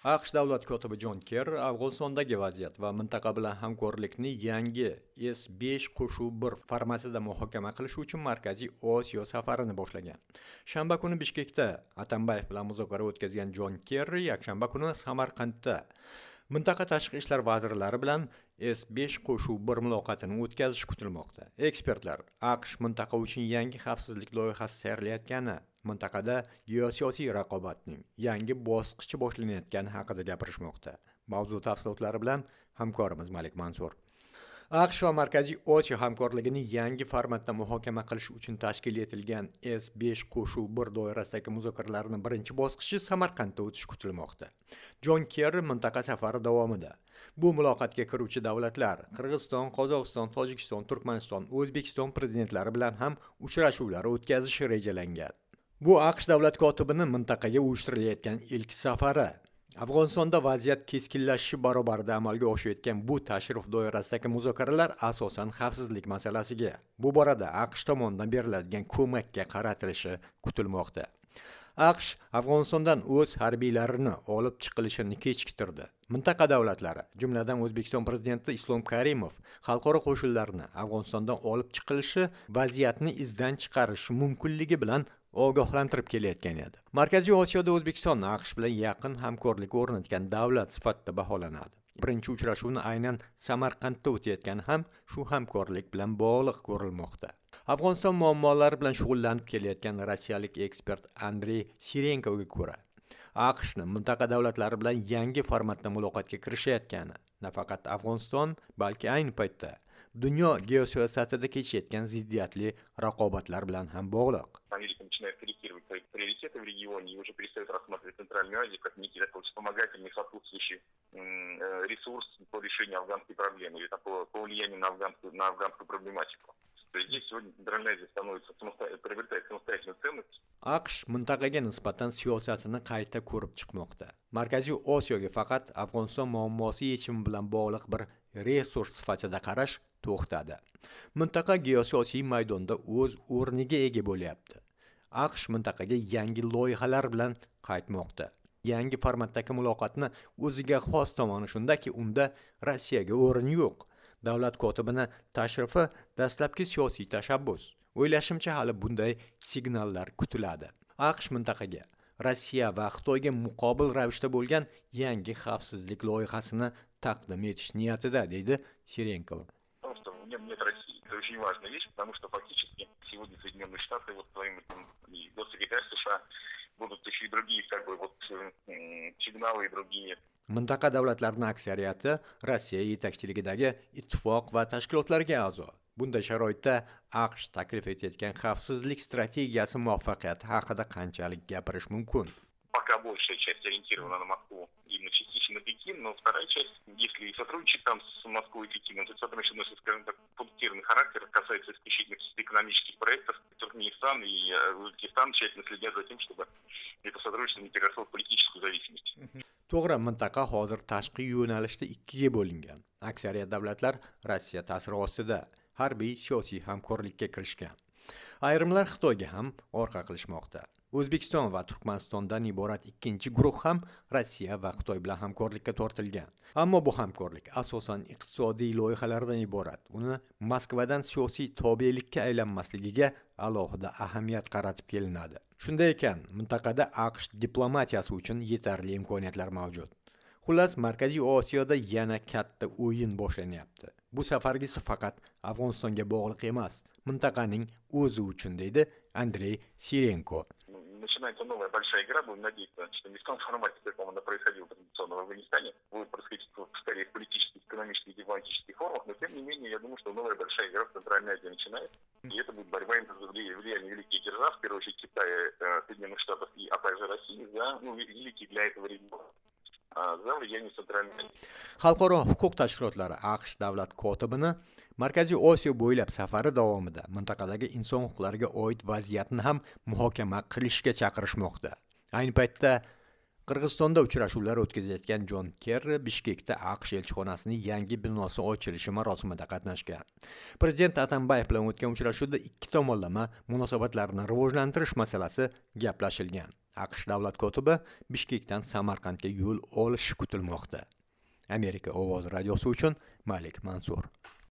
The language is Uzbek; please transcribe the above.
AQSh davlat kotibi Jon Kerri Afg'onistondagi vaziyat va mintaqa bilan hamkorlikni yangi S5 qo'shuv 1 formatida muhokama qilish uchun Markaziy Osiyo safarini boshlagan. Shanba kuni Bishkekda Atambayev bilan muzokara o'tkazgan Jon Kerri yakshanba kuni Samarqandda mintaqa tashqi ishlar vazirlari bilan S5 qo'shuv 1 muloqotini o'tkazishi kutilmoqda. Ekspertlar AQSh mintaqa uchun yangi xavfsizlik loyihasi tayyorlayotgani, mintaqada geosiyosiy raqobatning yangi bosqichi boshlanayotgani haqida gapirishmoqda. Mavzu tafsilotlari bilan hamkorimiz Malik Mansur. AQSh va Markaziy Osiyo hamkorligini yangi formatda muhokama qilish uchun tashkil etilgan S5 qo'shuv 1 doirasidagi muzokaralarning birinchi bosqichi Samarqandda o'tishi kutilmoqda. Jon Kerri mintaqa safari davomida bu muloqotga kiruvchi davlatlar Qirg'iziston, Qozog'iston, Tojikiston, Turkmaniston, O'zbekiston prezidentlari bilan ham uchrashuvlar o'tkazishi rejalangan. Bu AQSh davlat kotibini mintaqaga uyushtirilayotgan ilk safari. Afg'onistonda vaziyat keskinlashishi barobarida amalga oshayotgan bu tashrif doirasidagi muzokaralar asosan xavfsizlik masalasiga, bu borada AQSh tomonidan beriladigan ko'makka qaratilishi kutilmoqda. AQSh Afg'onistondan o'z harbiylarini olib chiqilishini kechiktirdi. Mintaqa davlatlari, jumladan O'zbekiston prezidenti Islom Karimov, xalqaro qo'shinlarni Afg'onistondan olib chiqilishi vaziyatni izdan chiqarishi mumkinligi bilan ogohlantirib kelayotgan edi. Markaziy Osiyoda O'zbekiston AQSh bilan yaqin hamkorlik o'rnatgan davlat sifatida baholanadi. Birinchi uchrashuvni aynan Samarqandda o'tayotgani ham shu hamkorlik bilan bog'liq ko'rilmoqda. Afg'oniston muammolari bilan shug'ullanib kelayotgan rossiyalik ekspert Andrey Sirenkoga ko'ra, AQShni mintaqa davlatlari bilan yangi formatda muloqotga kirishayotgani nafaqat Afg'oniston, balki ayni paytda dunyo geosiyosatida kechayotgan ziddiyatli raqobatlar bilan ham bog'liq. Америка начинает корректировать свои приоритеты в регионе и уже перестает рассматривать Центральную Азию как некий такой вспомогательный, сопутствующий ресурс по решению афганской проблемы или такого по влиянию на афганскую проблематику. То есть здесь сегодня Центральная Азия становится приобретает самостоятельную ценность. AQSh mintaqaga nisbatan siyosatini qayta ko'rib chiqmoqda. Markaziy Osiyoga faqat Afg'oniston muammosi yechimi bilan bog'liq bir resurs sifatida qarash to'xtadi. Mintaqa geosiyosiy maydonda o'z o'rniga ega bo'lyapti. AQSh mintaqaga yangi loyihalar bilan qaytmoqda. Yangi formatdagi muloqotni o'ziga xos tomoni shundaki, unda Rossiyaga o'rin yo'q. Davlat kotibini tashrifi dastlabki siyosiy tashabbus. O'ylashimcha hali bunday signallar kutiladi. AQSh mintaqaga Rossiya va Xitoyga muqobil ravishda bo'lgan yangi xavfsizlik loyihasini taqdim etish niyatida, deydi Sirenkov. Нет России. Это очень важная вещь, потому что фактически сегодня Соединенные Штаты вот своим и госсекретарь США будут еще и другие сигналы и другие. Mintaqa davlatlarining aksariyati Rossiya yetakchiligidagi ittifoq va tashkilotlarga a'zo. Bunday sharoitda AQSh taklif etayotgan xavfsizlik strategiyasi muvaffaqiyati haqida qanchalik gapirish mumkin? Пока большая часть ориентирована на Москву, именно частично на Пекин, но вторая часть, если и сотрудничать там с Москвой и Пекином, то сотрудничество носит, скажем так, пунктирный характер, касается исключительно экономических проектов. Туркменистан и Узбекистан тщательно следят за тем, чтобы это сотрудничество не переросло в политическую зависимость. To'g'ri, mintaqa hozir tashqi yo'nalishda ikkiga bo'lingan. Aksariyat davlatlar Rossiya ta'siri ostida harbiy siyosiy hamkorlikka kirishgan. Ayrimlar Xitoyga ham orqa qilishmoqda. O'zbekiston va Turkmanistondan iborat ikkinchi guruh ham Rossiya va Xitoy bilan hamkorlikka tortilgan. Ammo bu hamkorlik asosan iqtisodiy loyihalardan iborat. Uni Moskvadan siyosiy tobelikka aylanmasligiga alohida ahamiyat qaratib kelinadi. Shunday ekan, mintaqada AQSh diplomatiyasi uchun yetarli imkoniyatlar mavjud. Xullas, Markaziy Osiyoda yana katta o'yin boshlanyapti. Bu safargisi faqat Afg'onistonga bog'liq emas, mintaqaning o'zi uchun, deydi Andrey Sirenko. Начинается новая большая игра, будем надеяться, что не в том формате, в каком она происходила традиционно в Афганистане, будет происходить скорее в политических, экономических, дипломатических формах, но тем не менее, я думаю, что новая большая игра в Центральной Азии начинается, и это будет борьба за влияние великих держав, в первую очередь Китая, Соединенных Штатов, а также России, за великий для этого региона. За влияние Центральной Азии. Xalqaro huquq tashkilotlari AQSh davlat kotibini Markaziy Osiyo bo'ylab safari davomida mintaqadagi inson huquqlariga oid vaziyatni ham muhokama qilishga chaqirishmoqda. Ayni paytda Qirg'izistonda uchrashuvlar o'tkazayotgan Jon Kerri Bishkekda AQSh elchixonasining yangi binosi ochilishi marosimida qatnashgan. Prezident Atambayev bilan o'tgan uchrashuvda ikki tomonlama munosabatlarni rivojlantirish masalasi gaplashilgan. AQSh davlat kotibi Bishkekdan Samarqandga yo'l olishi kutilmoqda. Amerika ovozi radiosi uchun Malik Mansur.